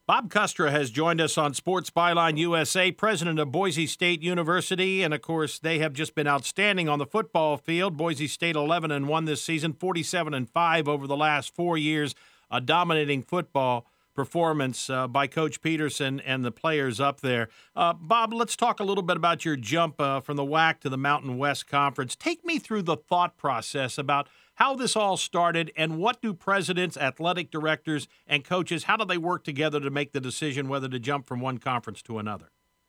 Bob Custra has joined us on Sports Byline USA, president of Boise State University, and of course they have just been outstanding on the football field. Boise State 11-1 this season, 47-5 over the last 4 years, a dominating football performance by Coach Peterson and the players up there. Bob, let's talk a little bit about your jump from the WAC to the Mountain West Conference. Take me through the thought process about how this all started, and what do presidents, athletic directors, and coaches, how do they work together to make the decision whether to jump from one conference to another?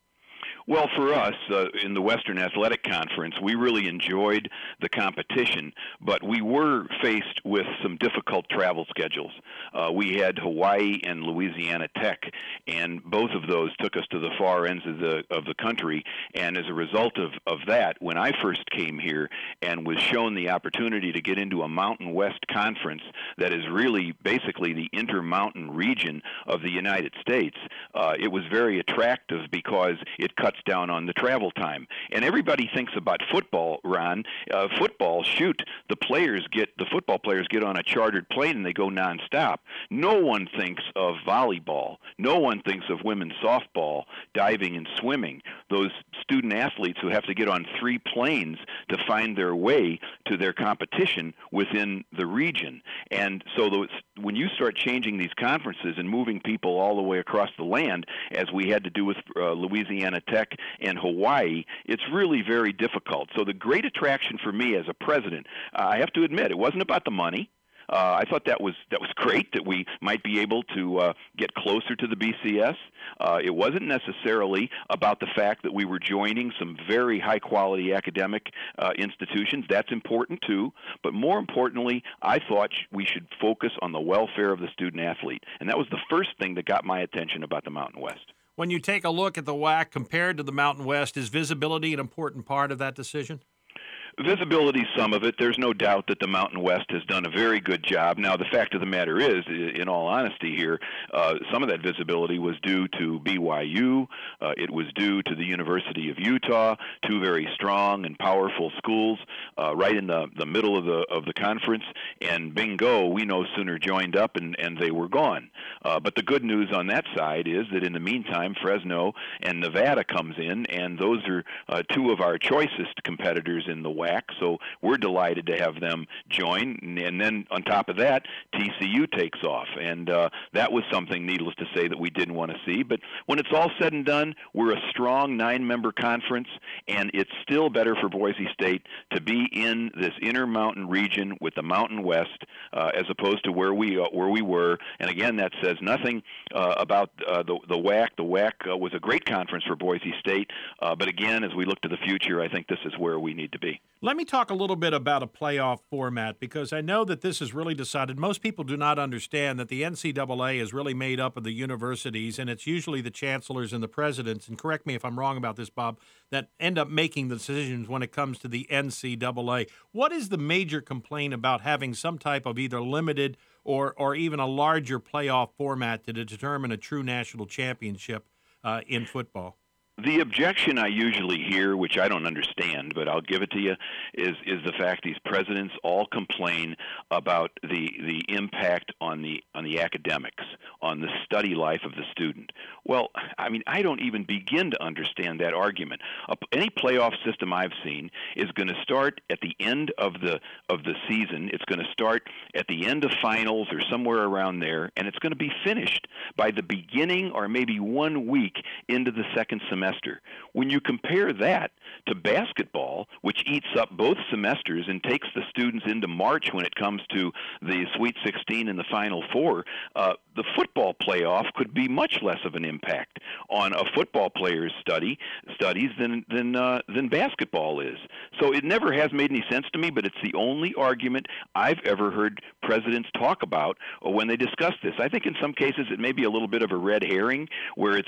Well, for us, in the Western Athletic Conference, we really enjoyed the competition, but we were faced with some difficult travel schedules. We had Hawaii and Louisiana Tech, and both of those took us to the far ends of the country. And as a result of that, when I first came here and was shown the opportunity to get into a Mountain West Conference that is really basically the intermountain region of the United States, it was very attractive because it cuts down on the travel time. And everybody thinks about football, Ron. Football, shoot, the football players get on a chartered plane and they go nonstop. No one thinks of volleyball. No one thinks of women's softball, diving, and swimming. Those student athletes who have to get on 3 planes to find their way to their competition within the region. And so when you start changing these conferences and moving people all the way across the land, as we had to do with Louisiana Tech and Hawaii, it's really very difficult. So the great attraction for me as a president, I have to admit, it wasn't about the money. I thought that was great that we might be able to get closer to the BCS. It wasn't necessarily about the fact that we were joining some very high-quality academic institutions. That's important too. But more importantly, I thought we should focus on the welfare of the student-athlete. And that was the first thing that got my attention about the Mountain West. When you take a look at the WAC compared to the Mountain West, is visibility an important part of that decision? Visibility, some of it. There's no doubt that the Mountain West has done a very good job. Now, the fact of the matter is, in all honesty here, some of that visibility was due to BYU. It was due to the University of Utah, 2 very strong and powerful schools right in the middle of the conference. And bingo, we no sooner joined up and they were gone. But the good news on that side is that in the meantime, Fresno and Nevada comes in, and those are 2 of our choicest competitors in the WAC. So we're delighted to have them join. And then on top of that, TCU takes off. And that was something, needless to say, that we didn't want to see. But when it's all said and done, we're a strong 9-member conference, and it's still better for Boise State to be in this Intermountain region with the Mountain West as opposed to where we were. And again, that says nothing about the WAC. The WAC was a great conference for Boise State. But again, as we look to the future, I think this is where we need to be. Let me talk a little bit about a playoff format, because I know that this is really decided. Most people do not understand that the NCAA is really made up of the universities, and it's usually the chancellors and the presidents, and correct me if I'm wrong about this, Bob, that end up making the decisions when it comes to the NCAA. What is the major complaint about having some type of either limited or even a larger playoff format to determine a true national championship in football? The objection I usually hear, which I don't understand, but I'll give it to you, is the fact these presidents all complain about the impact on the academics, on the study life of the student. Well, I mean, I don't even begin to understand that argument. Any playoff system I've seen is going to start at the end of the season. It's going to start at the end of finals or somewhere around there, and it's going to be finished by the beginning or maybe 1 week into the second semester. When you compare that to basketball, which eats up both semesters and takes the students into March when it comes to the Sweet 16 and the Final Four, the football playoff could be much less of an impact on a football player's studies than basketball is. So it never has made any sense to me, but it's the only argument I've ever heard presidents talk about when they discuss this. I think in some cases it may be a little bit of a red herring, where it's